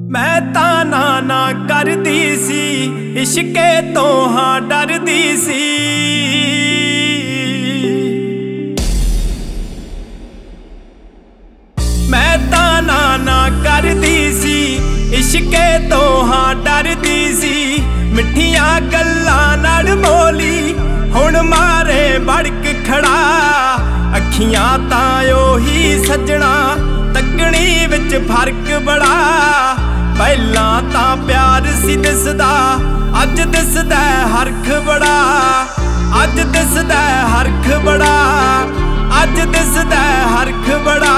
मैं ताना ना करदी सी, इश्के तो हाँ डरदी सी। मैं ताना ना करदी सी, इश्के तो हाँ डरदी सी। मिठियां गल्लां नाल बोली हुण मारे भड़क खड़ा। अखियां तां ओही सजना, तकनी विच फर्क बड़ा। पहलां तां प्यार सी दिसदा, अज दिसदा हरख बड़ा। अज दिसदा हरख बड़ा, अज दिसदा हरख बड़ा।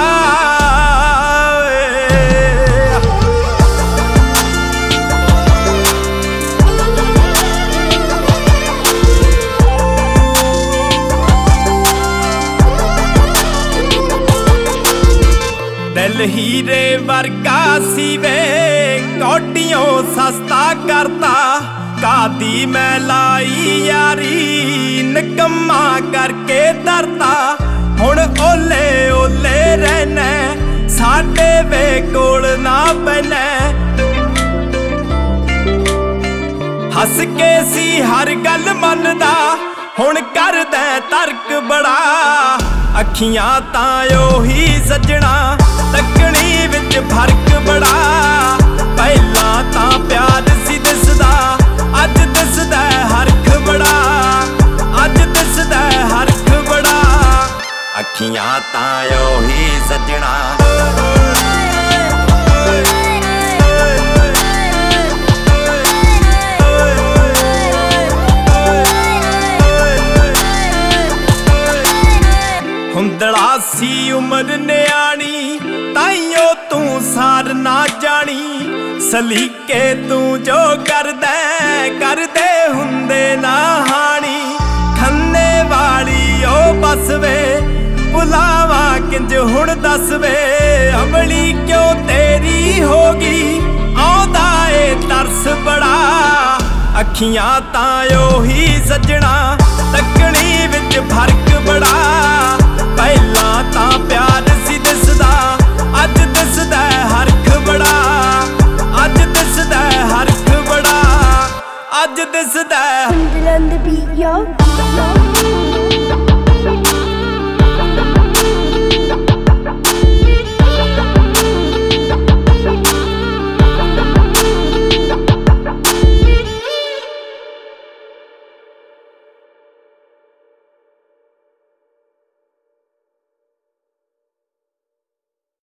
दिल हीरे वर्गा सी वे, कौडियों सस्ता करता। कादी मैं लाई यारी, निकम्मा करके धरता। हुण ओले ओले रहना, साडे वे कोल ना पैना। हस के सी हर गल मनदा, हुण करदा तर्क बड़ा। अखियां तां ओही सजना, तकनी विच फर्क बड़ा। पहलां तां प्यार सी दिसदा, अज दिसदा हरख बड़ा। अज दिसदा हरख बड़ा। अखियां तां ओही सजना। हुंदड़ा सी उमर न्याणी, ताइयों तू सार ना जानी। सलीके तू जो करदे हुंदे ना हानी। खन्ने वाली ओ बस वे, बुलावा किंज हुण दस वे। अमली क्यों तेरी होगी, आउंदा ए तरस बड़ा। अखियां तां ओही सजना, तकनी विच फर्क बड़ा। पहलां तां प्यार